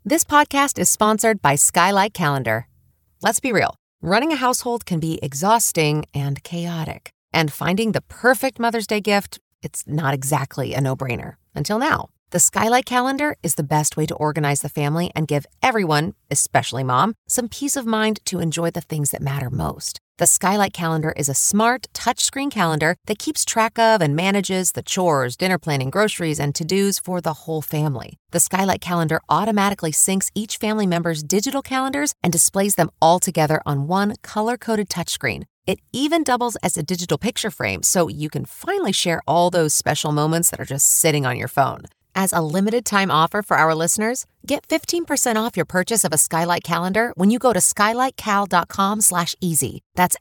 This podcast is sponsored by Skylight Calendar. Let's be real. Running a household can be exhausting and chaotic. And finding the perfect Mother's Day gift, it's not exactly a no-brainer. Until now. The Skylight Calendar is the best way to organize the family and give everyone, especially mom, some peace of mind to enjoy the things that matter most. The Skylight Calendar is a smart, touchscreen calendar that keeps track of and manages the chores, dinner planning, groceries, and to-dos for the whole family. The Skylight Calendar automatically syncs each family member's digital calendars and displays them all together on one color-coded touchscreen. It even doubles as a digital picture frame, so you can finally share all those special moments that are just sitting on your phone. As a limited-time offer for our listeners, get 15% off your purchase of a Skylight Calendar when you go to skylightcal.com/easy. That's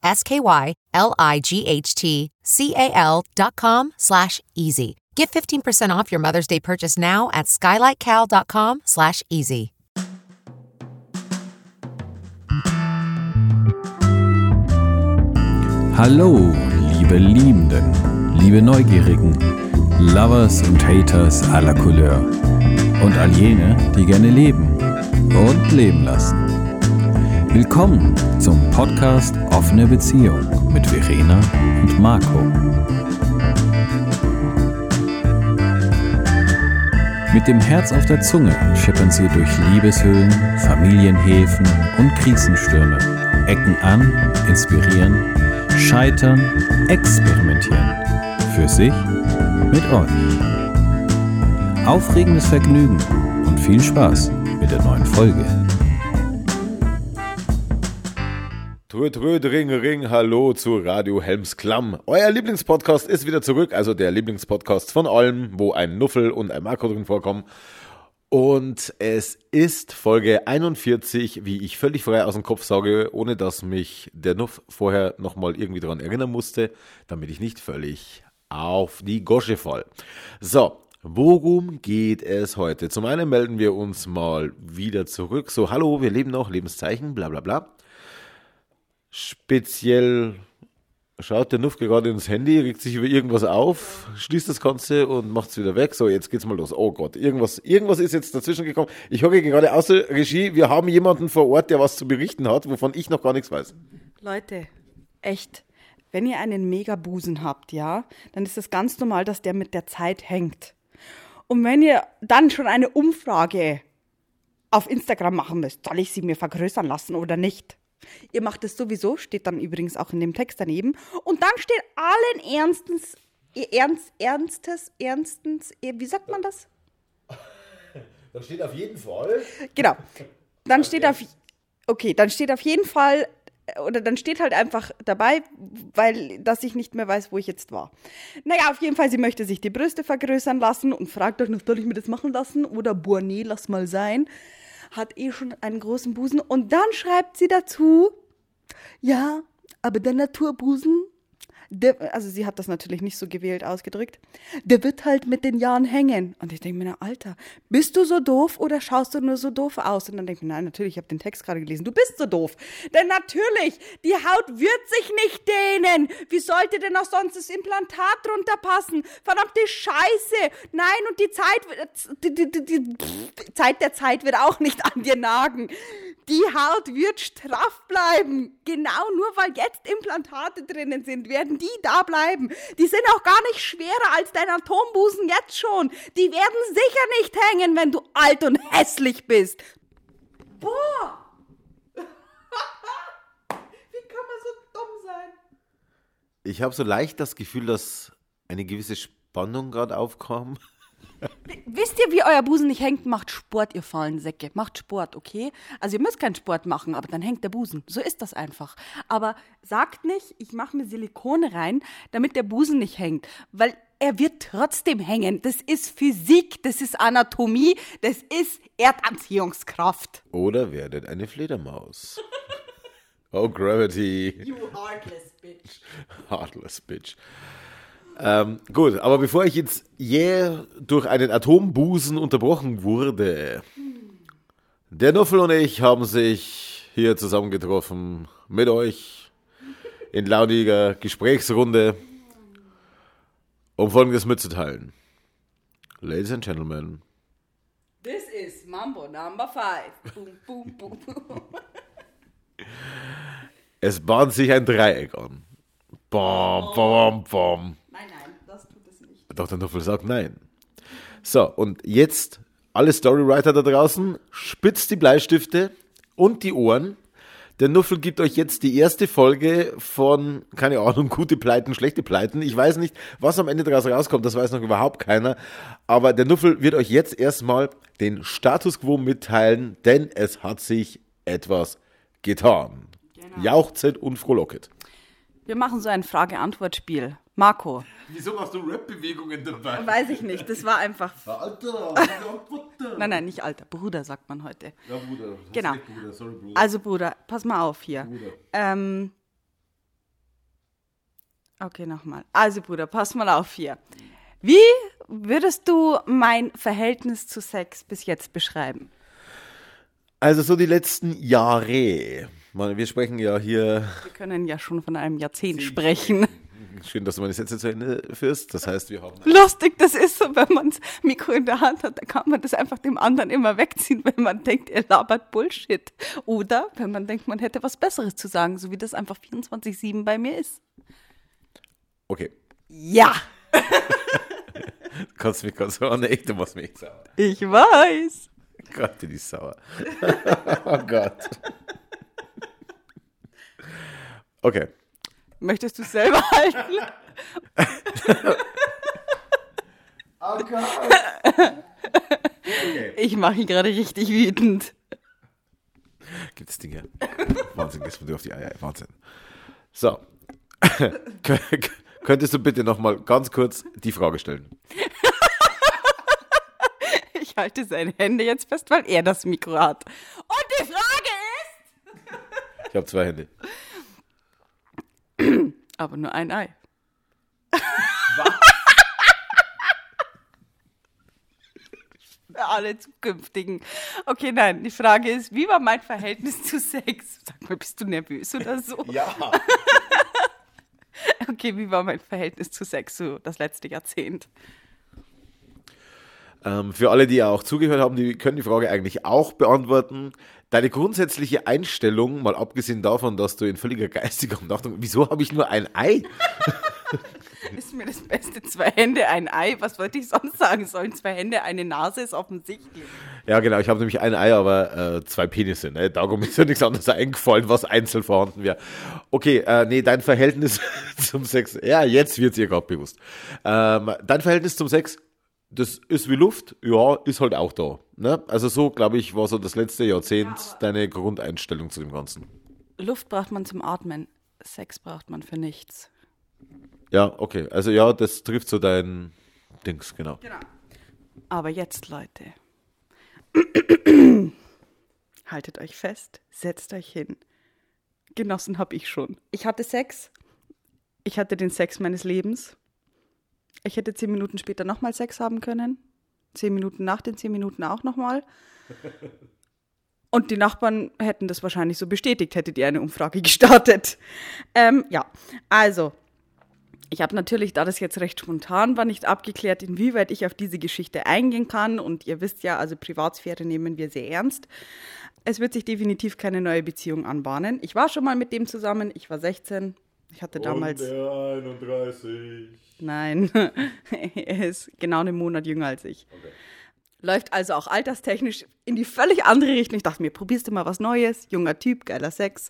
SKYLIGHTCAL.com/easy. Get 15% off your Mother's Day purchase now at skylightcal.com/easy. Hallo, liebe Liebenden, liebe Neugierigen, Lovers und Haters aller Couleur und all jene, die gerne leben und leben lassen. Willkommen zum Podcast Offene Beziehung mit Verena und Marco. Mit dem Herz auf der Zunge schippern sie durch Liebeshöhlen, Familienhäfen und Krisensstürme, ecken an, inspirieren, scheitern, experimentieren. Für sich, mit euch. Aufregendes Vergnügen und viel Spaß mit der neuen Folge. Tröd, Ring, Ring, hallo zu Radio Helmsklamm. Euer Lieblingspodcast ist wieder zurück, also der Lieblingspodcast von allem, wo ein Nuffel und ein Marco drin vorkommen. Und es ist Folge 41, wie ich völlig frei aus dem Kopf sage, ohne dass mich der Nuff vorher nochmal irgendwie daran erinnern musste, damit ich nicht völlig auf die Gosche fall. So, worum geht es heute? Zum einen melden wir uns mal wieder zurück. So, hallo, wir leben noch, Lebenszeichen, bla bla bla. Speziell schaut der Nuff gerade ins Handy, regt sich über irgendwas auf, schließt das Ganze und macht es wieder weg. So, jetzt geht's mal los. Oh Gott, irgendwas ist jetzt dazwischen gekommen. Ich hocke gerade aus der Regie, wir haben jemanden vor Ort, der was zu berichten hat, wovon ich noch gar nichts weiß. Leute, echt, wenn ihr einen Megabusen habt, ja, dann ist es ganz normal, dass der mit der Zeit hängt. Und wenn ihr dann schon eine Umfrage auf Instagram machen müsst, soll ich sie mir vergrößern lassen oder nicht? Ihr macht es sowieso, steht dann übrigens auch in dem Text daneben. Und dann steht allen Ernstens, wie sagt man das? Da steht auf jeden Fall. Genau. Dann steht auf jeden Fall, oder dann steht halt einfach dabei, dass ich nicht mehr weiß, wo ich jetzt war. Naja, auf jeden Fall, sie möchte sich die Brüste vergrößern lassen und fragt euch noch, soll ich mir das machen lassen? Oder, boah, nee, lass mal sein. Hat schon einen großen Busen. Und dann schreibt sie dazu, ja, aber der Naturbusen, also sie hat das natürlich nicht so gewählt ausgedrückt, der wird halt mit den Jahren hängen. Und ich denke mir, na Alter, bist du so doof oder schaust du nur so doof aus? Und dann denke ich mir, nein, natürlich, ich habe den Text gerade gelesen, du bist so doof. Denn natürlich, die Haut wird sich nicht dehnen. Wie sollte denn auch sonst das Implantat drunter passen? Verdammte Scheiße. Nein, und die Zeit der Zeit wird auch nicht an dir nagen. Die Haut wird straff bleiben. Genau nur weil jetzt Implantate drinnen sind, werden die da bleiben. Die sind auch gar nicht schwerer als dein Atombusen jetzt schon. Die werden sicher nicht hängen, wenn du alt und hässlich bist. Boah! Wie kann man so dumm sein? Ich habe so leicht das Gefühl, dass eine gewisse Spannung gerade aufkam. Wisst ihr, wie euer Busen nicht hängt? Macht Sport, ihr faulen Säcke. Macht Sport, okay? Also ihr müsst keinen Sport machen, aber dann hängt der Busen. So ist das einfach. Aber sagt nicht, ich mache mir Silikone rein, damit der Busen nicht hängt. Weil er wird trotzdem hängen. Das ist Physik, das ist Anatomie, das ist Erdanziehungskraft. Oder werdet eine Fledermaus. Oh, Gravity. You heartless bitch. Heartless bitch. Gut, aber bevor ich jetzt durch einen Atombusen unterbrochen wurde, der Nuffel und ich haben sich hier zusammengetroffen mit euch in launiger Gesprächsrunde, um Folgendes mitzuteilen. Ladies and Gentlemen, This is Mambo Number 5. Boom, boom, boom, boom. Es bahnt sich ein Dreieck an. Bom, bom, bom. Nein, das tut es nicht. Doch, der Nuffel sagt nein. So, und jetzt, alle Storywriter da draußen, spitzt die Bleistifte und die Ohren. Der Nuffel gibt euch jetzt die erste Folge von, keine Ahnung, gute Pleiten, schlechte Pleiten. Ich weiß nicht, was am Ende daraus rauskommt, das weiß noch überhaupt keiner. Aber der Nuffel wird euch jetzt erstmal den Status Quo mitteilen, denn es hat sich etwas getan. Genau. Jauchzet und frohlocket. Wir machen so ein Frage-Antwort-Spiel. Marco. Wieso machst du Rap-Bewegungen dabei? Weiß ich nicht, das war einfach... Alter, Nein, nicht Alter, Bruder sagt man heute. Ja, Bruder. Genau. Bruder. Sorry, Bruder. Also Bruder, pass mal auf hier. Bruder. Okay, nochmal. Also Bruder, pass mal auf hier. Wie würdest du mein Verhältnis zu Sex bis jetzt beschreiben? Also so die letzten Jahre. Wir sprechen ja hier... Wir können ja schon von einem Jahrzehnt sprechen. Schön, dass du meine Sätze zu Ende führst. Das heißt, wir haben... Lustig, das ist so, wenn man das Mikro in der Hand hat, da kann man das einfach dem anderen immer wegziehen, wenn man denkt, er labert Bullshit. Oder wenn man denkt, man hätte was Besseres zu sagen, so wie das einfach 24/7 bei mir ist. Okay. Ja, Du kannst mich ganz so echt, du machst mich echt sauer. ich weiß. Gott, die ist sauer. Oh Gott. Okay. Möchtest du es selber halten? Oh Gott. Okay. Ich mache ihn gerade richtig wütend. Gibt's Dinge. Wahnsinn, gehst du mir auf die Eier. Wahnsinn. So. Könntest du bitte nochmal ganz kurz die Frage stellen? Ich halte seine Hände jetzt fest, weil er das Mikro hat. Und die Frage ist... Ich habe 2 Hände. Aber nur ein Ei. Für alle zukünftigen. Okay, nein, die Frage ist, wie war mein Verhältnis zu Sex? Sag mal, bist du nervös oder so? Ja. Okay, wie war mein Verhältnis zu Sex so das letzte Jahrzehnt? Für alle, die ja auch zugehört haben, die können die Frage eigentlich auch beantworten. Deine grundsätzliche Einstellung, mal abgesehen davon, dass du in völliger geistiger Umnachtung, wieso habe ich nur ein Ei? Ist mir das Beste, 2 Hände, ein Ei? Was wollte ich sonst sagen sollen? 2 Hände, eine Nase ist offensichtlich. Ja, genau, ich habe nämlich ein Ei, aber 2 Penisse. Ne? Darum ist ja nichts anderes eingefallen, was einzeln vorhanden wäre. Okay, nee, dein Verhältnis zum Sex, ja, jetzt wird es ihr gerade bewusst. Dein Verhältnis zum Sex, das ist wie Luft, ja, ist halt auch da. Ne? Also so, glaube ich, war so das letzte Jahrzehnt deine Grundeinstellung zu dem Ganzen. Luft braucht man zum Atmen, Sex braucht man für nichts. Ja, okay, also ja, das trifft so dein Dings, genau. Aber jetzt, Leute, haltet euch fest, setzt euch hin. Genossen habe ich schon. Ich hatte Sex. Ich hatte den Sex meines Lebens. Ich hätte 10 Minuten später nochmal Sex haben können. 10 Minuten nach den 10 Minuten auch nochmal. Und die Nachbarn hätten das wahrscheinlich so bestätigt, hättet ihr eine Umfrage gestartet. Ja, also, ich habe natürlich, da das jetzt recht spontan war, nicht abgeklärt, inwieweit ich auf diese Geschichte eingehen kann. Und ihr wisst ja, also Privatsphäre nehmen wir sehr ernst. Es wird sich definitiv keine neue Beziehung anbahnen. Ich war schon mal mit dem zusammen, ich war 16. Ich hatte damals... Und der 31. Nein, er ist genau einen Monat jünger als ich. Okay. Läuft also auch alterstechnisch in die völlig andere Richtung. Ich dachte mir, probierst du mal was Neues, junger Typ, geiler Sex.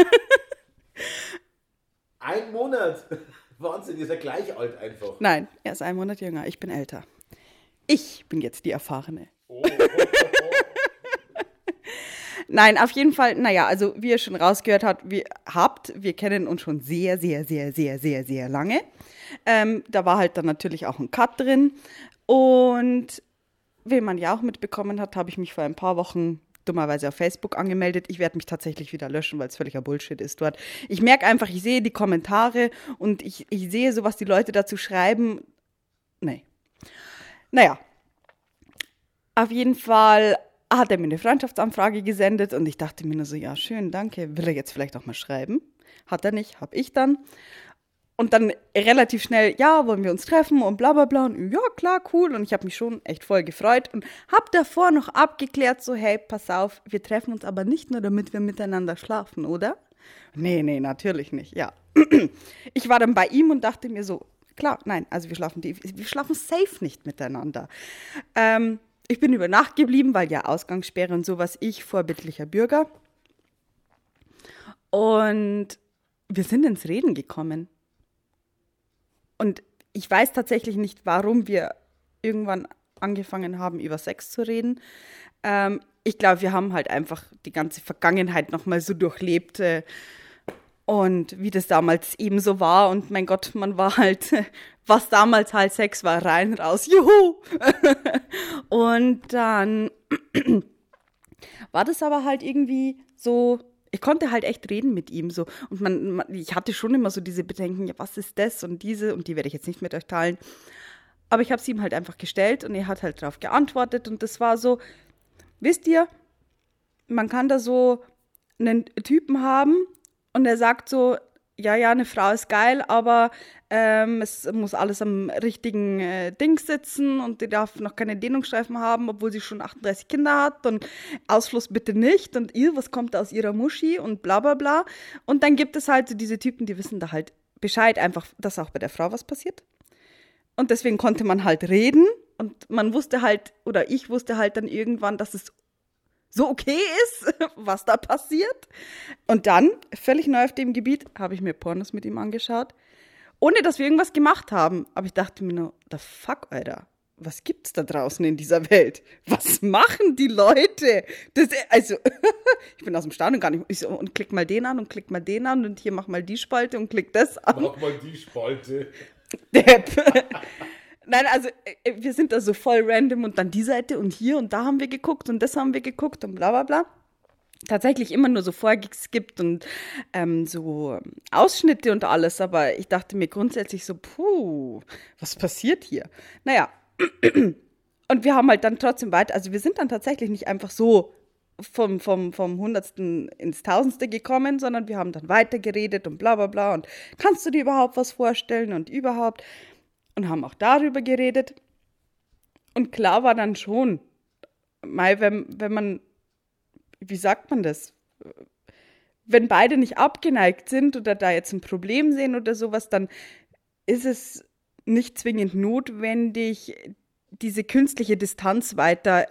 1 Monat? Wahnsinn, ihr seid gleich alt einfach. Nein, er ist 1 Monat jünger, ich bin älter. Ich bin jetzt die Erfahrene. Nein, auf jeden Fall, naja, also wie ihr schon rausgehört habt, wir kennen uns schon sehr, sehr, sehr, sehr, sehr, sehr lange. Da war halt dann natürlich auch ein Cut drin. Und wie man ja auch mitbekommen hat, habe ich mich vor ein paar Wochen dummerweise auf Facebook angemeldet. Ich werde mich tatsächlich wieder löschen, weil es völliger Bullshit ist dort. Ich merke einfach, ich sehe die Kommentare und ich sehe so, was die Leute dazu schreiben. Nee. Naja, auf jeden Fall hat er mir eine Freundschaftsanfrage gesendet und ich dachte mir nur so, ja schön, danke, will er jetzt vielleicht auch mal schreiben? Hat er nicht, habe ich dann. Und dann relativ schnell, ja, wollen wir uns treffen und bla bla bla. Und ja, klar, cool. Und ich habe mich schon echt voll gefreut und habe davor noch abgeklärt, so, hey, pass auf, wir treffen uns aber nicht nur, damit wir miteinander schlafen, oder? Nee, natürlich nicht, ja. Ich war dann bei ihm und dachte mir so, klar, nein, also wir schlafen safe nicht miteinander. Ich bin über Nacht geblieben, weil ja Ausgangssperre und sowas, ich vorbildlicher Bürger. Und wir sind ins Reden gekommen. Und ich weiß tatsächlich nicht, warum wir irgendwann angefangen haben, über Sex zu reden. Ich glaube, wir haben halt einfach die ganze Vergangenheit nochmal so durchlebt und wie das damals eben so war. Und mein Gott, man war halt, was damals halt Sex war, rein, raus, juhu! Und dann war das aber halt irgendwie so... Ich konnte halt echt reden mit ihm so und ich hatte schon immer so diese Bedenken, ja, was ist das und diese und die werde ich jetzt nicht mit euch teilen. Aber ich habe es ihm halt einfach gestellt und er hat halt darauf geantwortet und das war so, wisst ihr, man kann da so einen Typen haben und er sagt so, ja, eine Frau ist geil, aber es muss alles am richtigen Ding sitzen und die darf noch keine Dehnungsstreifen haben, obwohl sie schon 38 Kinder hat und Ausfluss bitte nicht und was kommt da aus ihrer Muschi und bla bla bla. Und dann gibt es halt so diese Typen, die wissen da halt Bescheid, einfach, dass auch bei der Frau was passiert. Und deswegen konnte man halt reden und man wusste halt, oder ich wusste halt dann irgendwann, dass es so okay ist, was da passiert. Und dann, völlig neu auf dem Gebiet, habe ich mir Pornos mit ihm angeschaut, ohne dass wir irgendwas gemacht haben. Aber ich dachte mir nur, the fuck, Alter, was gibt's da draußen in dieser Welt? Was machen die Leute? Also, ich bin aus dem Staunen gar nicht. Ich so, und klick mal den an und klick mal den an und hier mach mal die Spalte und klick das an. Mach mal die Spalte. Depp. Nein, also wir sind da so voll random und dann die Seite und hier und da haben wir geguckt und das haben wir geguckt und bla bla bla. Tatsächlich immer nur so vorgeskippt und so Ausschnitte und alles, aber ich dachte mir grundsätzlich so, was passiert hier? Naja, und wir haben halt dann trotzdem weiter, also wir sind dann tatsächlich nicht einfach so vom Hundertsten ins Tausendste gekommen, sondern wir haben dann weiter geredet und bla bla bla und kannst du dir überhaupt was vorstellen und überhaupt... Und haben auch darüber geredet. Und klar war dann schon, wenn man, wie sagt man das? Wenn beide nicht abgeneigt sind oder da jetzt ein Problem sehen oder sowas, dann ist es nicht zwingend notwendig, diese künstliche Distanz weiter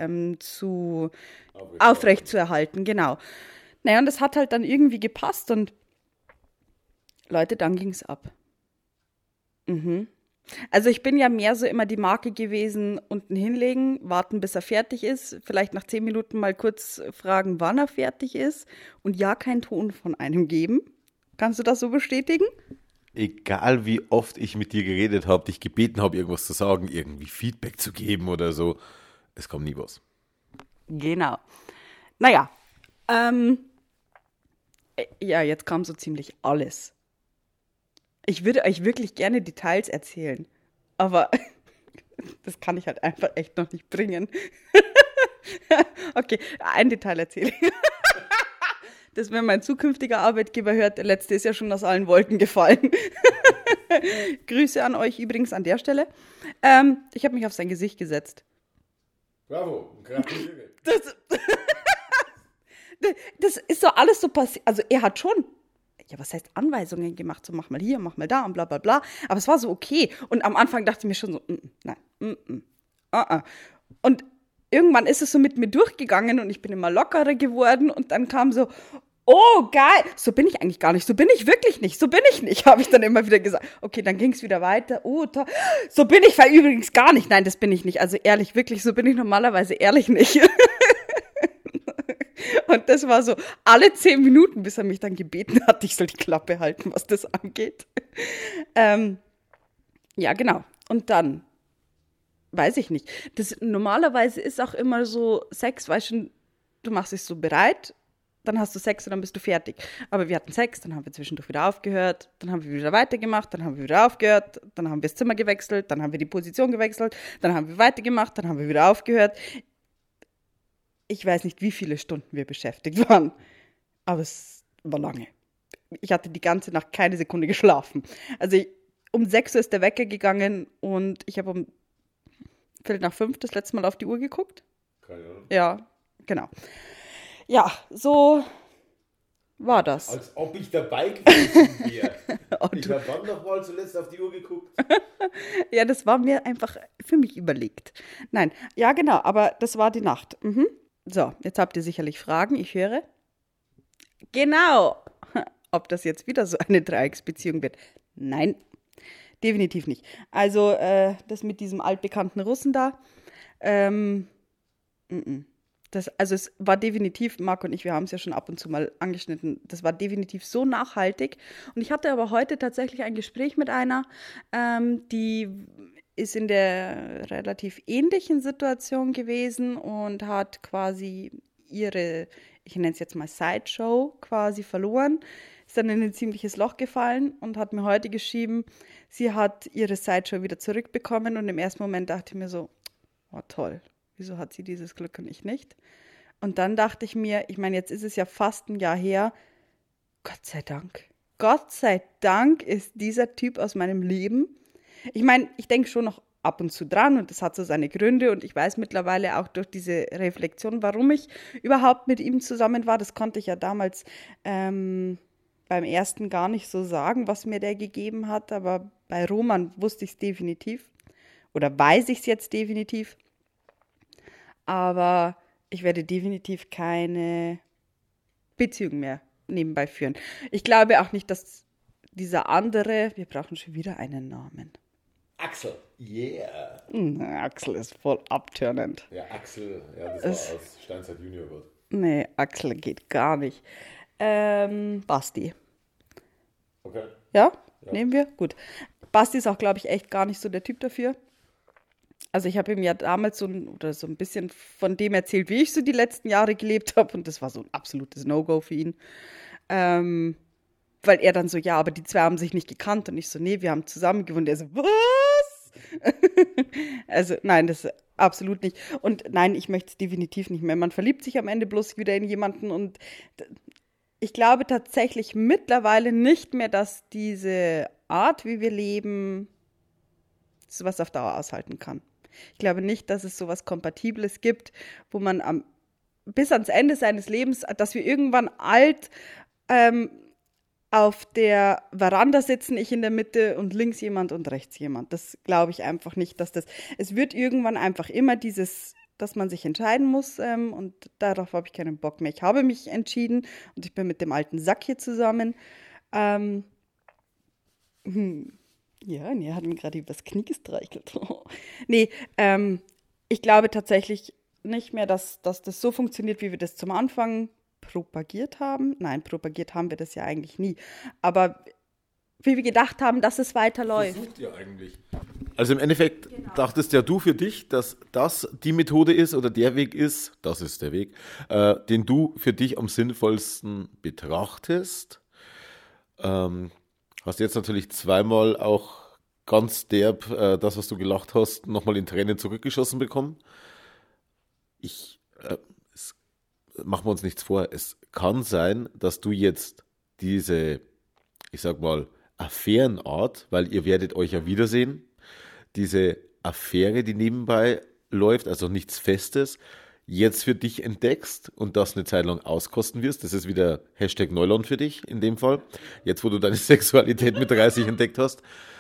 aufrecht zu erhalten. Genau. Naja, und das hat halt dann irgendwie gepasst und Leute, dann ging's ab. Also ich bin ja mehr so immer die Marke gewesen, unten hinlegen, warten, bis er fertig ist, vielleicht nach 10 Minuten mal kurz fragen, wann er fertig ist und ja, keinen Ton von einem geben. Kannst du das so bestätigen? Egal wie oft ich mit dir geredet habe, dich gebeten habe, irgendwas zu sagen, irgendwie Feedback zu geben oder so, es kommt nie was. Genau. Naja, ja, jetzt kam so ziemlich alles. Ich würde euch wirklich gerne Details erzählen, aber das kann ich halt einfach echt noch nicht bringen. Okay, ein Detail erzähle ich. Das, wenn mein zukünftiger Arbeitgeber hört, der letzte ist ja schon aus allen Wolken gefallen. Grüße an euch übrigens an der Stelle. Ich habe mich auf sein Gesicht gesetzt. Bravo, gratuliere. Das ist so alles so passiert. Also er hat schon... Ja, was heißt Anweisungen gemacht, so mach mal hier, mach mal da und bla bla bla. Aber es war so okay. Und am Anfang dachte ich mir schon so, nein, Und irgendwann ist es so mit mir durchgegangen und ich bin immer lockerer geworden und dann kam so, oh geil, so bin ich eigentlich gar nicht, so bin ich wirklich nicht, so bin ich nicht, habe ich dann immer wieder gesagt. Okay, dann ging es wieder weiter, oh, so bin ich übrigens gar nicht. Nein, das bin ich nicht, also ehrlich, wirklich, so bin ich normalerweise ehrlich nicht. Und das war so alle 10 Minuten, bis er mich dann gebeten hat, ich soll die Klappe halten, was das angeht. Ja, genau. Und dann, weiß ich nicht. Normalerweise ist auch immer so Sex, weißt du, du machst dich so bereit, dann hast du Sex und dann bist du fertig. Aber wir hatten Sex, dann haben wir zwischendurch wieder aufgehört, dann haben wir wieder weitergemacht, dann haben wir wieder aufgehört, dann haben wir das Zimmer gewechselt, dann haben wir die Position gewechselt, dann haben wir weitergemacht, dann haben wir wieder aufgehört. Ich weiß nicht, wie viele Stunden wir beschäftigt waren, aber es war lange. ich hatte die ganze Nacht keine Sekunde geschlafen. Also um 6 Uhr ist der Wecker gegangen und ich habe um 4:45 das letzte Mal auf die Uhr geguckt. Keine Ahnung. Ja, genau. Ja, so war das. Als ob ich dabei gewesen wäre. Und Ich habe wann noch mal zuletzt auf die Uhr geguckt? ja, das war mir einfach für mich überlegt. Nein, ja genau, aber das war die Nacht. Mhm. So, jetzt habt ihr sicherlich Fragen, ich höre. Genau. Ob das jetzt wieder so eine Dreiecksbeziehung wird? Nein, definitiv nicht. Also das mit diesem altbekannten Russen da, also es war definitiv, Marc und ich, wir haben es ja schon ab und zu mal angeschnitten, das war definitiv so nachhaltig. Und ich hatte aber heute tatsächlich ein Gespräch mit einer, die ist in der relativ ähnlichen Situation gewesen und hat quasi ihre, ich nenne es jetzt mal Sideshow, quasi verloren, ist dann in ein ziemliches Loch gefallen und hat mir heute geschrieben, sie hat ihre Sideshow wieder zurückbekommen und im ersten Moment dachte ich mir so, oh toll, wieso hat sie dieses Glück und ich nicht? Und dann dachte ich mir, ich meine, jetzt ist es ja fast ein Jahr her, Gott sei Dank ist dieser Typ aus meinem Leben. Ich meine, ich denke schon noch ab und zu dran und das hat so seine Gründe und ich weiß mittlerweile auch durch diese Reflexion, warum ich überhaupt mit ihm zusammen war. Das konnte ich ja damals beim ersten gar nicht so sagen, was mir der gegeben hat, aber bei Roman wusste ich es definitiv oder weiß ich es jetzt definitiv. Aber ich werde definitiv keine Beziehung mehr nebenbei führen. Ich glaube auch nicht, dass dieser andere, wir brauchen schon wieder einen Namen. Axel, yeah. Axel ist voll abturnend. Ja, Axel, ja, das war aus Steinzeit Junior was. Nee, Axel geht gar nicht. Basti. Okay. Ja? Nehmen wir? Gut. Basti ist auch, glaube ich, echt gar nicht so der Typ dafür. Also ich habe ihm ja damals so ein bisschen von dem erzählt, wie ich so die letzten Jahre gelebt habe. Und das war so ein absolutes No-Go für ihn. Weil er dann so, ja, aber die zwei haben sich nicht gekannt. Und ich so, nee, wir haben zusammen gewohnt. Er so, was? Also nein, das absolut nicht. Und nein, ich möchte es definitiv nicht mehr. Man verliebt sich am Ende bloß wieder in jemanden. Und ich glaube tatsächlich mittlerweile nicht mehr, dass diese Art, wie wir leben, sowas auf Dauer aushalten kann. Ich glaube nicht, dass es sowas Kompatibles gibt, wo man bis ans Ende seines Lebens, dass wir irgendwann alt auf der Veranda sitzen, ich in der Mitte und links jemand und rechts jemand. Das glaube ich einfach nicht, dass das. Es wird irgendwann einfach immer dieses, dass man sich entscheiden muss und darauf habe ich keinen Bock mehr. Ich habe mich entschieden und ich bin mit dem alten Sack hier zusammen. Ja, und er hat mir gerade übers Knie gestreichelt. Nee, ich glaube tatsächlich nicht mehr, dass das so funktioniert, wie wir das zum Anfang propagiert haben. Nein, propagiert haben wir das ja eigentlich nie. Aber wie wir gedacht haben, dass es weiterläuft. Versucht ihr eigentlich? Also im Endeffekt dachtest ja du für dich, dass das die Methode ist oder der Weg ist, das ist der Weg, den du für dich am sinnvollsten betrachtest. Hast jetzt natürlich zweimal auch ganz derb das, was du gelacht hast, nochmal in Tränen zurückgeschossen bekommen. Machen wir uns nichts vor, es kann sein, dass du jetzt diese, ich sag mal, Affärenart, weil ihr werdet euch ja wiedersehen, diese Affäre, die nebenbei läuft, also nichts Festes, jetzt für dich entdeckst und das eine Zeit lang auskosten wirst. Das ist wieder Hashtag Neuland für dich in dem Fall, jetzt wo du deine Sexualität mit 30 entdeckt hast.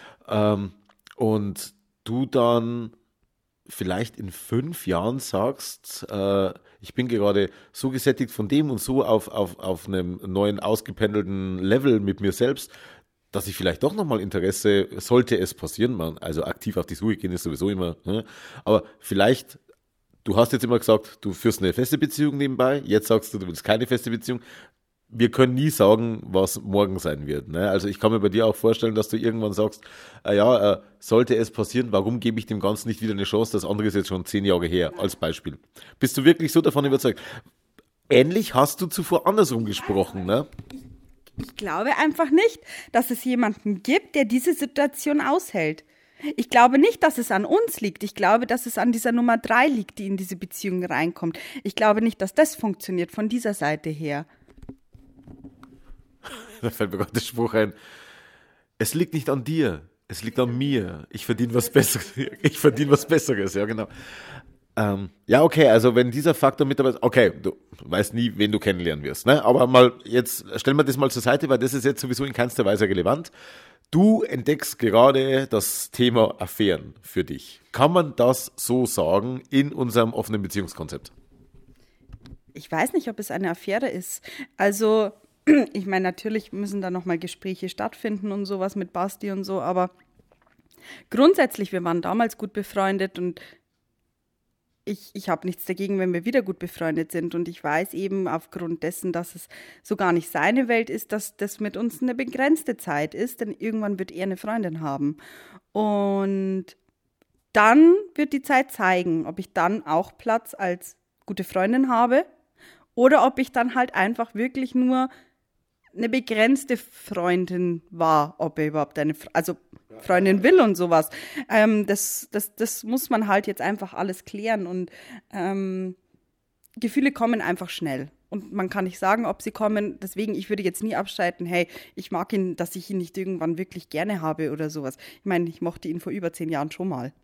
Und du dann vielleicht in 5 Jahren sagst, ich bin gerade so gesättigt von dem und so auf einem neuen, ausgependelten Level mit mir selbst, dass ich vielleicht doch nochmal Interesse, sollte es passieren, also aktiv auf die Suche gehen ist sowieso immer, ne? Aber vielleicht, du hast jetzt immer gesagt, du führst eine feste Beziehung nebenbei, jetzt sagst du willst keine feste Beziehung. Wir können nie sagen, was morgen sein wird. Ne? Also ich kann mir bei dir auch vorstellen, dass du irgendwann sagst, sollte es passieren, warum gebe ich dem Ganzen nicht wieder eine Chance? Das andere ist jetzt schon 10 Jahre her, als Beispiel. Bist du wirklich so davon überzeugt? Ähnlich hast du zuvor andersrum gesprochen, ne? Ich glaube einfach nicht, dass es jemanden gibt, der diese Situation aushält. Ich glaube nicht, dass es an uns liegt. Ich glaube, dass es an dieser Nummer 3 liegt, die in diese Beziehung reinkommt. Ich glaube nicht, dass das funktioniert von dieser Seite her. Da fällt mir gerade der Spruch ein, es liegt nicht an dir, es liegt an mir. Ich verdiene was Besseres. Ja, genau. Ja, okay, also wenn dieser Faktor mit dabei ist, okay, du weißt nie, wen du kennenlernen wirst, ne? Aber mal jetzt, stellen wir das mal zur Seite, weil das ist jetzt sowieso in keinster Weise relevant. Du entdeckst gerade das Thema Affären für dich. Kann man das so sagen in unserem offenen Beziehungskonzept? Ich weiß nicht, ob es eine Affäre ist. Also, ich meine, natürlich müssen da nochmal Gespräche stattfinden und sowas mit Basti und so, aber grundsätzlich, wir waren damals gut befreundet und ich habe nichts dagegen, wenn wir wieder gut befreundet sind. Und ich weiß eben aufgrund dessen, dass es so gar nicht seine Welt ist, dass das mit uns eine begrenzte Zeit ist, denn irgendwann wird er eine Freundin haben. Und dann wird die Zeit zeigen, ob ich dann auch Platz als gute Freundin habe oder ob ich dann halt einfach wirklich nur eine begrenzte Freundin war, ob er überhaupt eine Freundin will und sowas. Das muss man halt jetzt einfach alles klären und Gefühle kommen einfach schnell. Und man kann nicht sagen, ob sie kommen. Deswegen, ich würde jetzt nie abstreiten, hey, ich mag ihn, dass ich ihn nicht irgendwann wirklich gerne habe oder sowas. Ich meine, ich mochte ihn vor über 10 Jahren schon mal.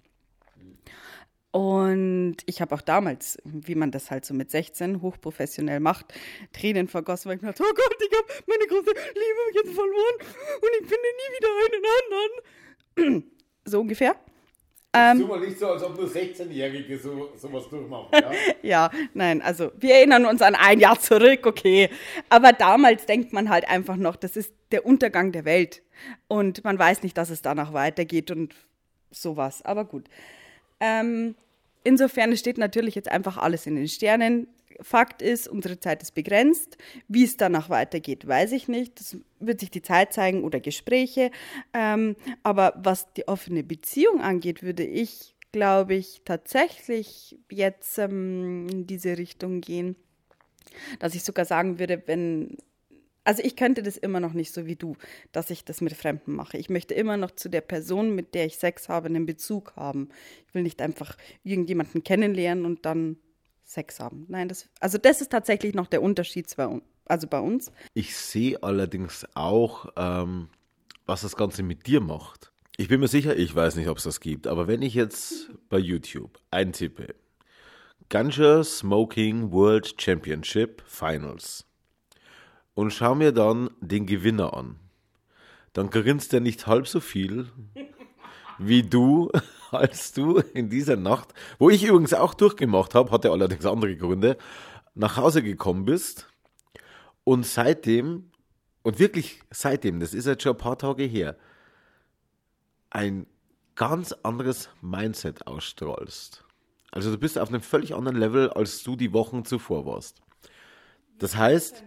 Und ich habe auch damals, wie man das halt so mit 16 hochprofessionell macht, Tränen vergossen, weil ich dachte, oh Gott, ich habe meine große Liebe jetzt verloren und ich finde nie wieder einen anderen. So ungefähr. Tu mal nicht so, als ob nur 16-Jährige sowas durchmachen, ja? Ja, nein, also wir erinnern uns an ein Jahr zurück, okay. Aber damals denkt man halt einfach noch, das ist der Untergang der Welt. Und man weiß nicht, dass es danach weitergeht und sowas. Aber gut. Insofern steht natürlich jetzt einfach alles in den Sternen. Fakt ist, unsere Zeit ist begrenzt. Wie es danach weitergeht, weiß ich nicht. Das wird sich die Zeit zeigen oder Gespräche. Aber was die offene Beziehung angeht, würde ich, glaube ich, tatsächlich jetzt in diese Richtung gehen, dass ich sogar sagen würde, also ich könnte das immer noch nicht so wie du, dass ich das mit Fremden mache. Ich möchte immer noch zu der Person, mit der ich Sex habe, einen Bezug haben. Ich will nicht einfach irgendjemanden kennenlernen und dann Sex haben. Nein, das ist tatsächlich noch der Unterschied bei uns. Ich sehe allerdings auch, was das Ganze mit dir macht. Ich bin mir sicher, ich weiß nicht, ob es das gibt, aber wenn ich jetzt bei YouTube eintippe, Ganja Smoking World Championship Finals, und schau mir dann den Gewinner an, dann grinst er nicht halb so viel wie du, als du in dieser Nacht, wo ich übrigens auch durchgemacht habe, hatte allerdings andere Gründe, nach Hause gekommen bist und seitdem, das ist jetzt schon ein paar Tage her, ein ganz anderes Mindset ausstrahlst. Also du bist auf einem völlig anderen Level, als du die Wochen zuvor warst. Das heißt,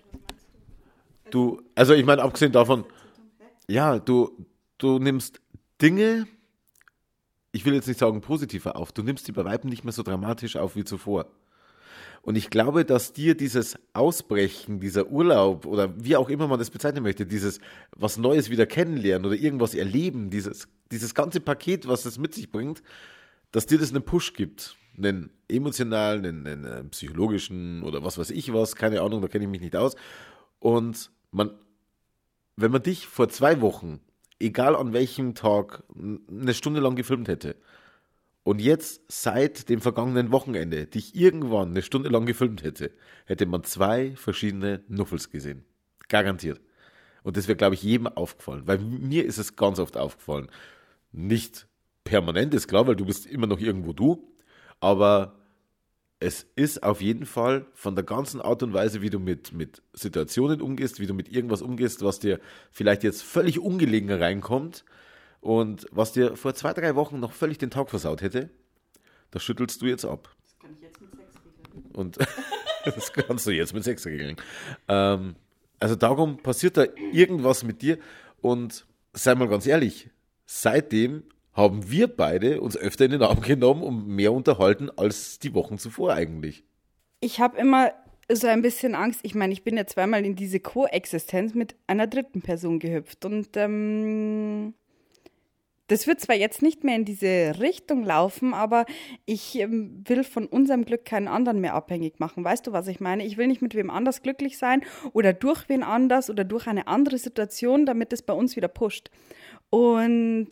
also ich meine, abgesehen davon, ja, du nimmst Dinge, ich will jetzt nicht sagen positiver auf, du nimmst die bei Weitem nicht mehr so dramatisch auf wie zuvor. Und ich glaube, dass dir dieses Ausbrechen, dieser Urlaub oder wie auch immer man das bezeichnen möchte, dieses was Neues wieder kennenlernen oder irgendwas erleben, dieses ganze Paket, was das mit sich bringt, dass dir das einen Push gibt. Einen emotionalen, einen psychologischen oder was weiß ich was, keine Ahnung, da kenne ich mich nicht aus. Und wenn man dich vor 2 Wochen, egal an welchem Tag, eine Stunde lang gefilmt hätte und jetzt seit dem vergangenen Wochenende dich irgendwann eine Stunde lang gefilmt hätte man 2 verschiedene Nuffels gesehen. Garantiert. Und das wäre, glaube ich, jedem aufgefallen, weil mir ist es ganz oft aufgefallen. Nicht permanent, ist klar, weil du bist immer noch irgendwo du, aber es ist auf jeden Fall von der ganzen Art und Weise, wie du mit Situationen umgehst, wie du mit irgendwas umgehst, was dir vielleicht jetzt völlig ungelegen reinkommt und was dir vor 2, 3 Wochen noch völlig den Tag versaut hätte, das schüttelst du jetzt ab. Das kann ich jetzt mit Sex regeln. Und das kannst du jetzt mit Sex regeln. Also darum passiert da irgendwas mit dir und sei mal ganz ehrlich, seitdem haben wir beide uns öfter in den Arm genommen und mehr unterhalten als die Wochen zuvor eigentlich. Ich habe immer so ein bisschen Angst. Ich meine, ich bin ja 2-mal in diese Koexistenz mit einer dritten Person gehüpft. Und Das wird zwar jetzt nicht mehr in diese Richtung laufen, aber ich will von unserem Glück keinen anderen mehr abhängig machen. Weißt du, was ich meine? Ich will nicht mit wem anders glücklich sein oder durch wen anders oder durch eine andere Situation, damit es bei uns wieder pusht. Und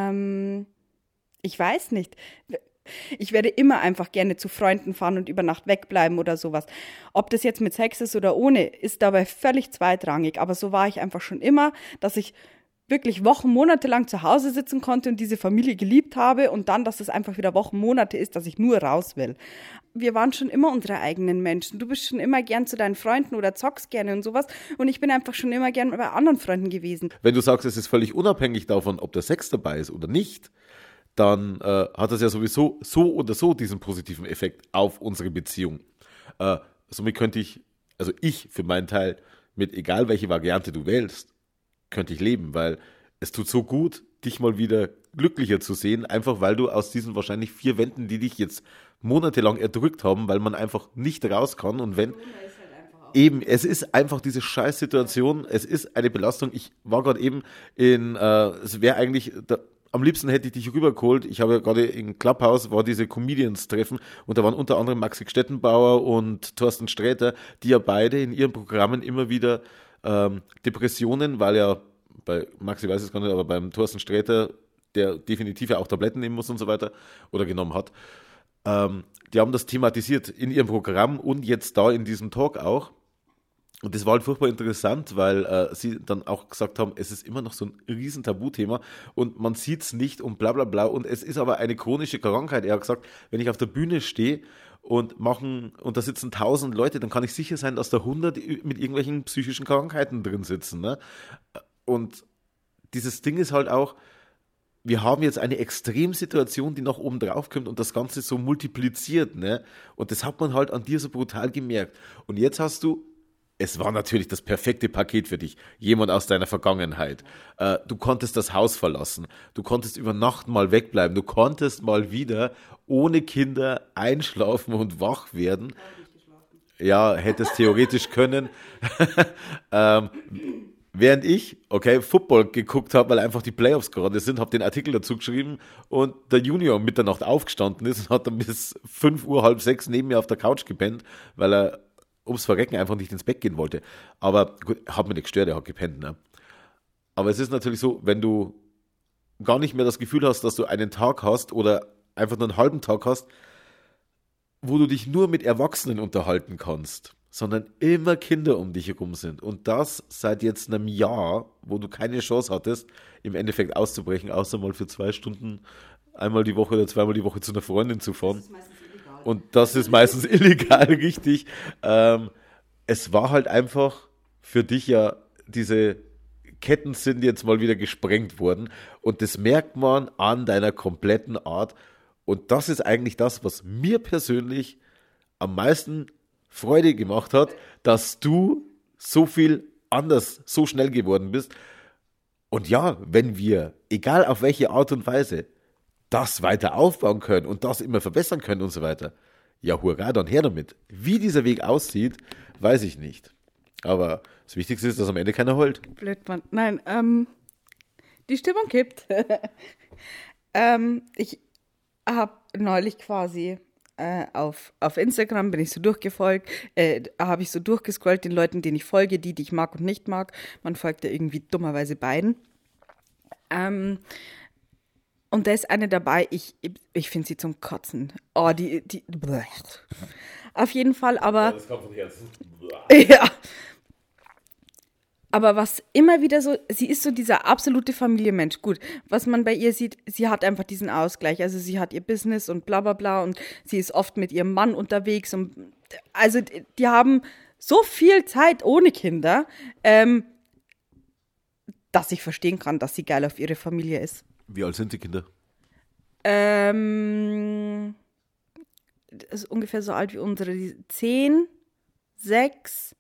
ich weiß nicht. Ich werde immer einfach gerne zu Freunden fahren und über Nacht wegbleiben oder sowas. Ob das jetzt mit Sex ist oder ohne, ist dabei völlig zweitrangig. Aber so war ich einfach schon immer, dass ich wirklich Wochen, Monate lang zu Hause sitzen konnte und diese Familie geliebt habe und dann, dass es einfach wieder Wochen, Monate ist, dass ich nur raus will. Wir waren schon immer unsere eigenen Menschen. Du bist schon immer gern zu deinen Freunden oder zockst gerne und sowas und ich bin einfach schon immer gern bei anderen Freunden gewesen. Wenn du sagst, es ist völlig unabhängig davon, ob der Sex dabei ist oder nicht, dann hat das ja sowieso so oder so diesen positiven Effekt auf unsere Beziehung. Somit könnte ich für meinen Teil, mit egal welche Variante du wählst, könnte ich leben, weil es tut so gut, dich mal wieder glücklicher zu sehen, einfach weil du aus diesen wahrscheinlich 4 Wänden, die dich jetzt monatelang erdrückt haben, weil man einfach nicht raus kann und wenn... Eben, es ist einfach diese Scheißsituation, es ist eine Belastung. Ich war gerade eben es wäre eigentlich... Am liebsten hätte ich dich rübergeholt. Ich habe ja gerade im Clubhouse war diese Comedians-Treffen und da waren unter anderem Maxi Stettenbauer und Thorsten Sträter, die ja beide in ihren Programmen immer wieder Depressionen, weil ja bei Maxi weiß ich es gar nicht, aber beim Thorsten Sträter, der definitiv ja auch Tabletten nehmen muss und so weiter oder genommen hat, die haben das thematisiert in ihrem Programm und jetzt da in diesem Talk auch. Und das war halt furchtbar interessant, weil sie dann auch gesagt haben, es ist immer noch so ein riesen Tabuthema und man sieht es nicht und bla bla bla und es ist aber eine chronische Krankheit. Er hat gesagt, wenn ich auf der Bühne stehe und da sitzen 1000 Leute, dann kann ich sicher sein, dass da 100 mit irgendwelchen psychischen Krankheiten drin sitzen. Ne? Und dieses Ding ist halt auch, wir haben jetzt eine Extremsituation, die noch oben drauf kommt und das Ganze so multipliziert. Ne? Und das hat man halt an dir so brutal gemerkt. Und jetzt hast du, es war natürlich das perfekte Paket für dich, jemand aus deiner Vergangenheit. Du konntest das Haus verlassen, du konntest über Nacht mal wegbleiben, du konntest mal wieder ohne Kinder einschlafen und wach werden. Ja, hättest theoretisch können. Während ich, Football geguckt habe, weil einfach die Playoffs gerade sind, habe den Artikel dazu geschrieben und der Junior um Mitternacht aufgestanden ist und hat dann bis 5 Uhr, halb 6 neben mir auf der Couch gepennt, weil er ums Verrecken einfach nicht ins Bett gehen wollte. Aber gut, hat mich nicht gestört, er hat gepennt. Ne? Aber es ist natürlich so, wenn du gar nicht mehr das Gefühl hast, dass du einen Tag hast oder einfach nur einen halben Tag hast, wo du dich nur mit Erwachsenen unterhalten kannst, sondern immer Kinder um dich herum sind. Und das seit jetzt einem Jahr, wo du keine Chance hattest, im Endeffekt auszubrechen, außer mal für 2 Stunden einmal die Woche oder 2-mal die Woche zu einer Freundin zu fahren. Und das ist meistens illegal, richtig. Es war halt einfach für dich ja, diese Ketten sind jetzt mal wieder gesprengt worden. Und das merkt man an deiner kompletten Art. Und das ist eigentlich das, was mir persönlich am meisten Freude gemacht hat, dass du so viel anders, so schnell geworden bist. Und ja, wenn wir, egal auf welche Art und Weise, das weiter aufbauen können und das immer verbessern können und so weiter. Ja, hurra, dann her damit. Wie dieser Weg aussieht, weiß ich nicht. Aber das Wichtigste ist, dass am Ende keiner heult. Blödmann. Nein, die Stimmung kippt. Ich habe neulich quasi auf Instagram bin ich so durchgefolgt, habe ich so durchgescrollt den Leuten, denen ich folge, die ich mag und nicht mag. Man folgt ja irgendwie dummerweise beiden. Und da ist eine dabei, ich finde sie zum Kotzen. Oh, die auf jeden Fall, aber... Ja, das kommt von Herzen. Ja. Aber was immer wieder so, sie ist so dieser absolute Familienmensch. Gut, was man bei ihr sieht, sie hat einfach diesen Ausgleich. Also sie hat ihr Business und bla bla bla und sie ist oft mit ihrem Mann unterwegs. Und, also die haben so viel Zeit ohne Kinder, dass ich verstehen kann, dass sie geil auf ihre Familie ist. Wie alt sind die Kinder? Das ist ungefähr so alt wie unsere. 10, 6,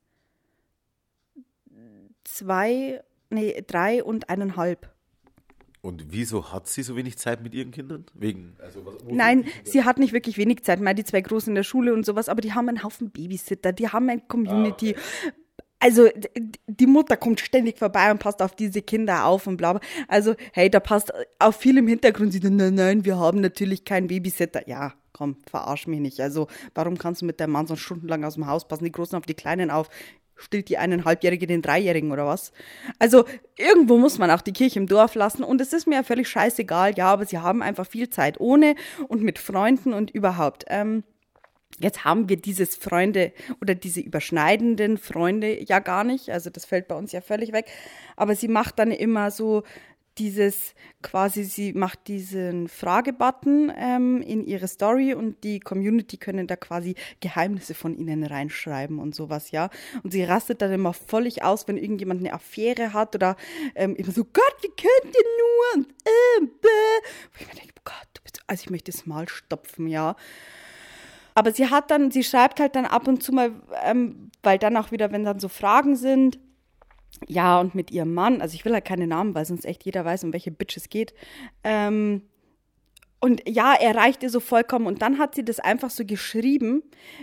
3 und 1,5. Und wieso hat sie so wenig Zeit mit ihren Kindern? Nein, sie hat nicht wirklich wenig Zeit. Mal die 2 Großen in der Schule und sowas, aber die haben einen Haufen Babysitter, die haben eine Community. Okay. Also die Mutter kommt ständig vorbei und passt auf diese Kinder auf und bla bla. Also hey, da passt auch viel im Hintergrund. Sie sagt, nein, wir haben natürlich keinen Babysitter. Ja, komm, verarsch mich nicht. Also warum kannst du mit deinem Mann so stundenlang aus dem Haus passen, die Großen auf die Kleinen auf? Stillt die 1,5-Jährige den 3-Jährigen oder was? Also irgendwo muss man auch die Kirche im Dorf lassen und es ist mir ja völlig scheißegal. Ja, aber sie haben einfach viel Zeit ohne und mit Freunden und überhaupt. Jetzt haben wir dieses Freunde oder diese überschneidenden Freunde ja gar nicht. Also das fällt bei uns ja völlig weg. Aber sie macht dann immer so sie macht diesen Fragebutton in ihre Story und die Community können da quasi Geheimnisse von ihnen reinschreiben und sowas, ja. Und sie rastet dann immer völlig aus, wenn irgendjemand eine Affäre hat oder immer so, Gott, wie könnt ihr nur? Und wo ich mir denke, oh Gott, also ich möchte das mal stopfen, ja. Aber sie schreibt halt dann ab und zu mal, weil dann auch wieder, wenn dann so Fragen sind, ja, und mit ihrem Mann, also ich will halt keine Namen, weil sonst echt jeder weiß, um welche Bitch es geht. Und ja, er reicht ihr so vollkommen. Und dann hat sie das einfach so geschrieben,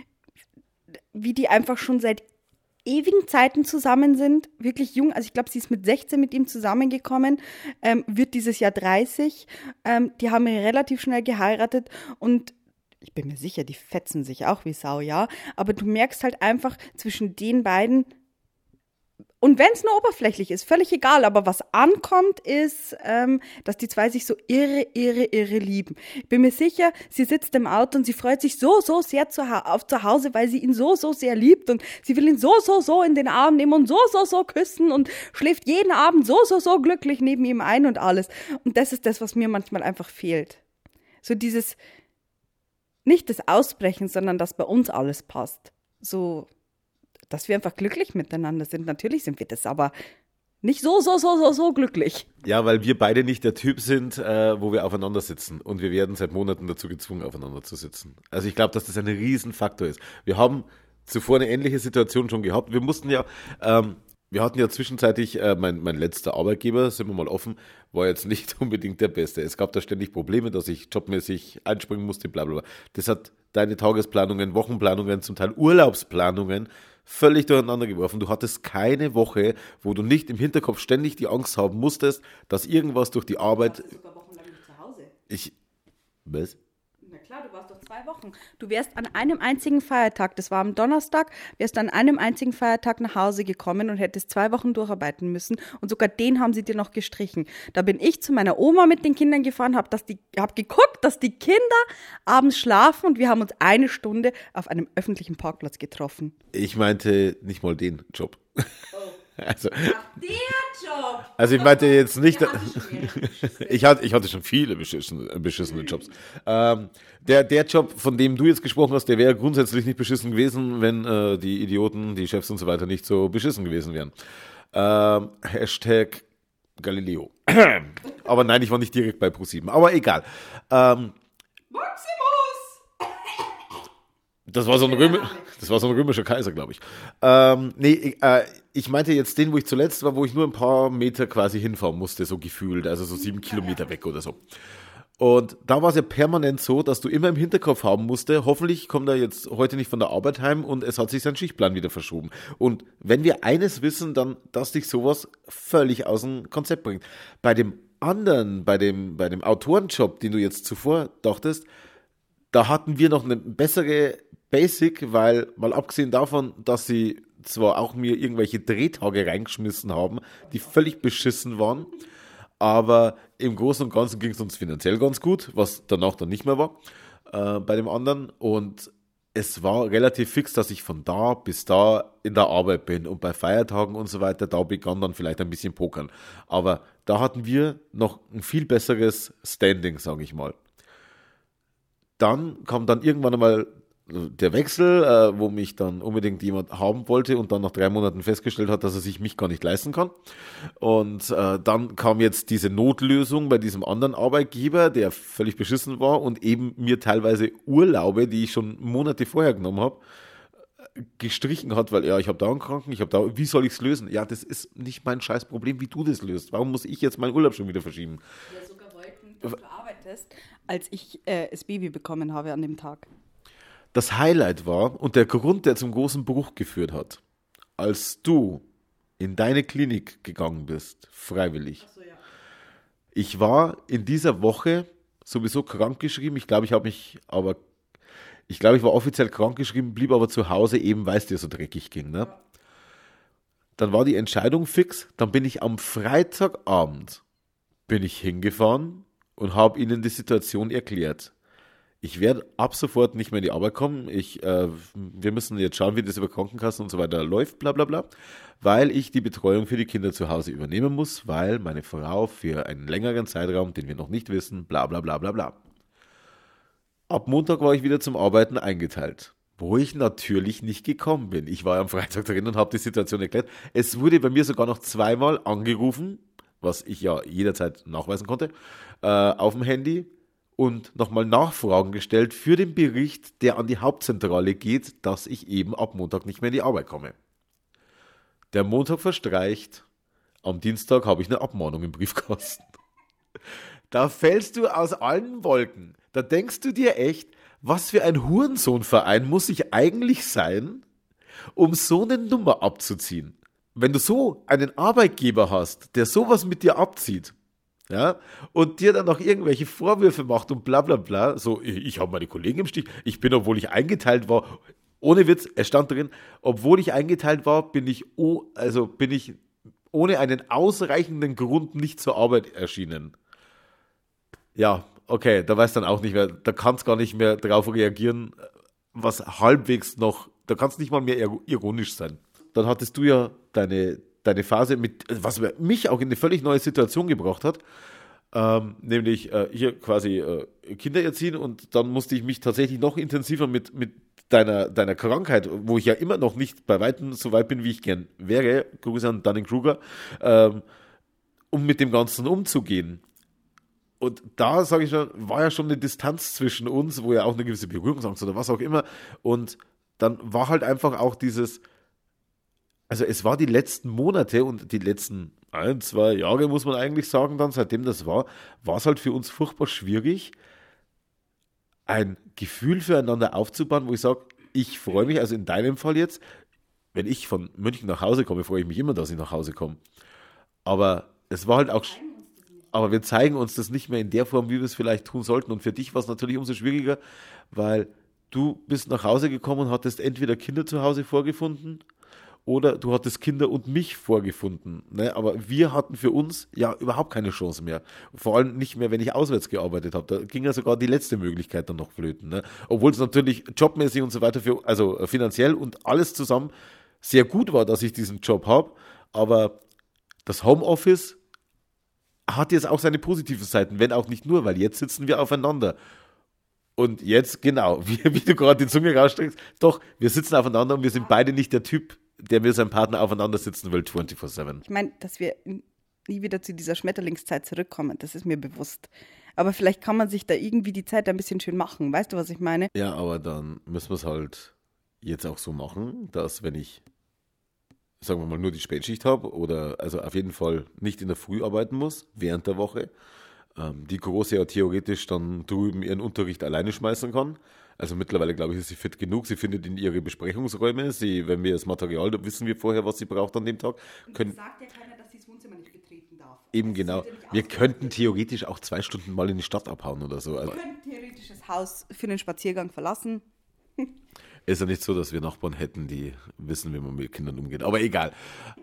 wie die einfach schon seit ewigen Zeiten zusammen sind, wirklich jung. Also ich glaube, sie ist mit 16 mit ihm zusammengekommen, wird dieses Jahr 30. Die haben relativ schnell geheiratet und ich bin mir sicher, die fetzen sich auch wie Sau, ja. Aber du merkst halt einfach zwischen den beiden, und wenn es nur oberflächlich ist, völlig egal, aber was ankommt ist, dass die zwei sich so irre lieben. Ich bin mir sicher, sie sitzt im Auto und sie freut sich so sehr auf zu Hause, weil sie ihn so sehr liebt und sie will ihn so in den Arm nehmen und so küssen und schläft jeden Abend so glücklich neben ihm ein und alles. Und das ist das, was mir manchmal einfach fehlt. So dieses, nicht das Ausbrechen, sondern dass bei uns alles passt. So, dass wir einfach glücklich miteinander sind. Natürlich sind wir das, aber nicht so glücklich. Ja, weil wir beide nicht der Typ sind, wo wir aufeinander sitzen. Und wir werden seit Monaten dazu gezwungen, aufeinander zu sitzen. Also ich glaube, dass das ein Riesenfaktor ist. Wir haben zuvor eine ähnliche Situation schon gehabt. Wir mussten ja, wir hatten ja zwischenzeitlich, mein letzter Arbeitgeber, sind wir mal offen, war jetzt nicht unbedingt der Beste. Es gab da ständig Probleme, dass ich jobmäßig einspringen musste, bla bla bla. Das hat deine Tagesplanungen, Wochenplanungen, zum Teil Urlaubsplanungen völlig durcheinander geworfen. Du hattest keine Woche, wo du nicht im Hinterkopf ständig die Angst haben musstest, dass irgendwas durch die Arbeit... Du warst sogar wochenlang nicht zu Hause. Was? Na klar, du warst doch 2 Wochen. Du wärst an einem einzigen Feiertag, das war am Donnerstag, wärst an einem einzigen Feiertag nach Hause gekommen und hättest 2 Wochen durcharbeiten müssen und sogar den haben sie dir noch gestrichen. Da bin ich zu meiner Oma mit den Kindern gefahren, hab geguckt, dass die Kinder abends schlafen und wir haben uns 1 Stunde auf einem öffentlichen Parkplatz getroffen. Ich meinte nicht mal den Job. Oh. Also, Ach, der Job! also ich meinte jetzt nicht, ich hatte schon viele beschissene Jobs. Der Job, von dem du jetzt gesprochen hast, der wäre grundsätzlich nicht beschissen gewesen, wenn die Idioten, die Chefs und so weiter nicht so beschissen gewesen wären. Hashtag Galileo. Aber nein, ich war nicht direkt bei ProSieben. Aber egal. Maximus! Das war so ein römischer Kaiser, glaube ich. Ich meinte jetzt den, wo ich zuletzt war, wo ich nur ein paar Meter quasi hinfahren musste, so gefühlt, also so 7 Kilometer weg oder so. Und da war es ja permanent so, dass du immer im Hinterkopf haben musste, hoffentlich kommt er jetzt heute nicht von der Arbeit heim und es hat sich sein Schichtplan wieder verschoben. Und wenn wir eines wissen, dann, dass dich sowas völlig aus dem Konzept bringt. Bei dem anderen, bei dem Autorenjob, den du jetzt zuvor dachtest, da hatten wir noch eine bessere Basic, weil mal abgesehen davon, dass sie zwar auch mir irgendwelche Drehtage reingeschmissen haben, die völlig beschissen waren, aber im Großen und Ganzen ging es uns finanziell ganz gut, was danach dann nicht mehr war bei dem anderen. Und es war relativ fix, dass ich von da bis da in der Arbeit bin und bei Feiertagen und so weiter, da begann dann vielleicht ein bisschen Pokern. Aber da hatten wir noch ein viel besseres Standing, sage ich mal. Dann kam dann irgendwann einmal der Wechsel, wo mich dann unbedingt jemand haben wollte und dann nach 3 Monaten festgestellt hat, dass er sich mich gar nicht leisten kann. Und dann kam jetzt diese Notlösung bei diesem anderen Arbeitgeber, der völlig beschissen war und eben mir teilweise Urlaube, die ich schon Monate vorher genommen habe, gestrichen hat, weil ja, ich habe da einen Kranken, wie soll ich es lösen? Ja, das ist nicht mein scheiß Problem, wie du das löst. Warum muss ich jetzt meinen Urlaub schon wieder verschieben? Ja, sogar wollten, dass du arbeitest, als ich das Baby bekommen habe an dem Tag. Das Highlight war und der Grund, der zum großen Bruch geführt hat, als du in deine Klinik gegangen bist, freiwillig. Ach so, ja. Ich war in dieser Woche sowieso krankgeschrieben. Ich glaube, ich war offiziell krankgeschrieben, blieb aber zu Hause, eben weil es dir so dreckig ging. Ne? Dann war die Entscheidung fix. Dann bin ich am Freitagabend hingefahren und habe ihnen die Situation erklärt. Ich werde ab sofort nicht mehr in die Arbeit kommen. Wir müssen jetzt schauen, wie das über Krankenkassen und so weiter läuft, bla bla bla, weil ich die Betreuung für die Kinder zu Hause übernehmen muss, weil meine Frau für einen längeren Zeitraum, den wir noch nicht wissen, bla bla bla bla bla. Ab Montag war ich wieder zum Arbeiten eingeteilt, wo ich natürlich nicht gekommen bin. Ich war am Freitag drin und habe die Situation erklärt. Es wurde bei mir sogar noch zweimal angerufen, was ich ja jederzeit nachweisen konnte, auf dem Handy und nochmal Nachfragen gestellt für den Bericht, der an die Hauptzentrale geht, dass ich eben ab Montag nicht mehr in die Arbeit komme. Der Montag verstreicht, am Dienstag habe ich eine Abmahnung im Briefkasten. Da fällst du aus allen Wolken. Da denkst du dir echt, was für ein Hurensohnverein muss ich eigentlich sein, um so eine Nummer abzuziehen? Wenn du so einen Arbeitgeber hast, der sowas mit dir abzieht, ja, und dir dann noch irgendwelche Vorwürfe macht und bla bla bla, so, ich habe meine Kollegen im Stich, ich bin, obwohl ich eingeteilt war, ohne Witz, es stand drin, obwohl ich eingeteilt war, bin ich ohne einen ausreichenden Grund nicht zur Arbeit erschienen. Ja, okay, da weißt dann auch nicht mehr, da kannst gar nicht mehr drauf reagieren, was halbwegs noch, da kannst nicht mal mehr ironisch sein. Dann hattest du ja deine Phase, was mich auch in eine völlig neue Situation gebracht hat, nämlich hier quasi Kinder erziehen, und dann musste ich mich tatsächlich noch intensiver mit deiner Krankheit, wo ich ja immer noch nicht bei Weitem so weit bin, wie ich gern wäre, Grüße an Dunning-Kruger, um mit dem Ganzen umzugehen. Und da, sage ich schon, war ja schon eine Distanz zwischen uns, wo ja auch eine gewisse Berührungsangst oder was auch immer, und dann war halt einfach auch dieses, also es war die letzten Monate und die letzten 1-2 Jahre, muss man eigentlich sagen, dann, seitdem das war es halt für uns furchtbar schwierig, ein Gefühl füreinander aufzubauen, wo ich sage, ich freue mich, also in deinem Fall jetzt, wenn ich von München nach Hause komme, freue ich mich immer, dass ich nach Hause komme. Aber es war halt auch, aber wir zeigen uns das nicht mehr in der Form, wie wir es vielleicht tun sollten. Und für dich war es natürlich umso schwieriger, weil du bist nach Hause gekommen und hattest entweder Kinder zu Hause vorgefunden oder du hattest Kinder und mich vorgefunden. Ne? Aber wir hatten für uns ja überhaupt keine Chance mehr. Vor allem nicht mehr, wenn ich auswärts gearbeitet habe. Da ging ja sogar die letzte Möglichkeit dann noch flöten. Ne? Obwohl es natürlich jobmäßig und so weiter, also finanziell und alles zusammen sehr gut war, dass ich diesen Job habe. Aber das Homeoffice hat jetzt auch seine positiven Seiten, wenn auch nicht nur, weil jetzt sitzen wir aufeinander. Und jetzt, genau, wie du gerade die Zunge rausstreckst, doch, wir sitzen aufeinander und wir sind beide nicht der Typ, der mit seinem Partner aufeinander sitzen will, 24/7. Ich meine, dass wir nie wieder zu dieser Schmetterlingszeit zurückkommen, das ist mir bewusst. Aber vielleicht kann man sich da irgendwie die Zeit ein bisschen schön machen. Weißt du, was ich meine? Ja, aber dann müssen wir es halt jetzt auch so machen, dass wenn ich, sagen wir mal, nur die Spätschicht habe oder also auf jeden Fall nicht in der Früh arbeiten muss, während der Woche, die Große ja theoretisch dann drüben ihren Unterricht alleine schmeißen kann. Also mittlerweile, glaube ich, ist sie fit genug. Sie findet in ihre Besprechungsräume. Wenn wir das Material, da wissen wir vorher, was sie braucht an dem Tag. Und es sagt ja keiner, dass sie das Wohnzimmer nicht betreten darf. Eben genau. Wir könnten theoretisch auch 2 Stunden mal in die Stadt abhauen oder so. Wir könnten theoretisch das Haus für einen Spaziergang verlassen. Ist ja nicht so, dass wir Nachbarn hätten, die wissen, wie man mit Kindern umgeht. Aber egal.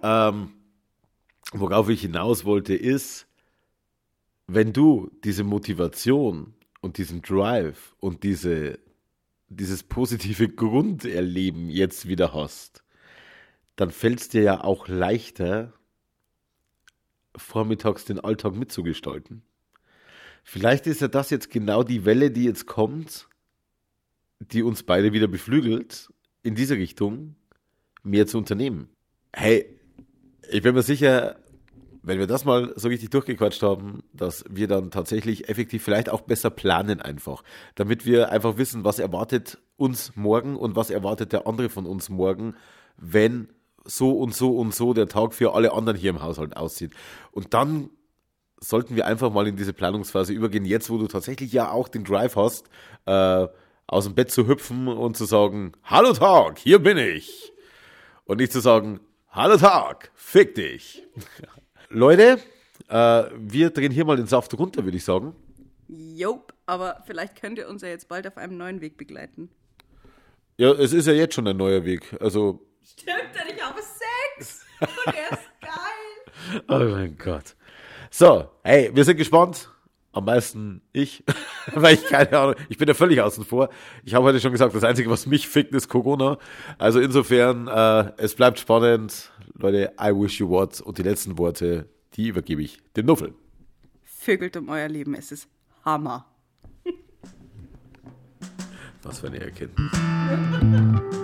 Worauf ich hinaus wollte, ist, wenn du diese Motivation und diesen Drive und dieses positive Grunderleben jetzt wieder hast, dann fällt es dir ja auch leichter, vormittags den Alltag mitzugestalten. Vielleicht ist ja das jetzt genau die Welle, die jetzt kommt, die uns beide wieder beflügelt, in diese Richtung mehr zu unternehmen. Hey, ich bin mir sicher, wenn wir das mal so richtig durchgequatscht haben, dass wir dann tatsächlich effektiv vielleicht auch besser planen einfach, damit wir einfach wissen, was erwartet uns morgen und was erwartet der andere von uns morgen, wenn so und so und so der Tag für alle anderen hier im Haushalt aussieht. Und dann sollten wir einfach mal in diese Planungsphase übergehen, jetzt wo du tatsächlich ja auch den Drive hast, aus dem Bett zu hüpfen und zu sagen, hallo Tag, hier bin ich. und nicht zu sagen, hallo Tag, fick dich. Leute, wir drehen hier mal den Saft runter, würde ich sagen. Jop, aber vielleicht könnt ihr uns ja jetzt bald auf einem neuen Weg begleiten. Ja, es ist ja jetzt schon ein neuer Weg. Also. Stimmt, denn ich habe Sex und er ist geil. Oh mein Gott. So, hey, wir sind gespannt. Am meisten ich, weil ich keine Ahnung, ich bin ja völlig außen vor. Ich habe heute schon gesagt, das Einzige, was mich fickt, ist Corona. Also insofern, es bleibt spannend. Leute, I wish you what. Und die letzten Worte, die übergebe ich dem Nuffel. Vögelt um euer Leben, es ist Hammer. Was für eine Erkenntnis.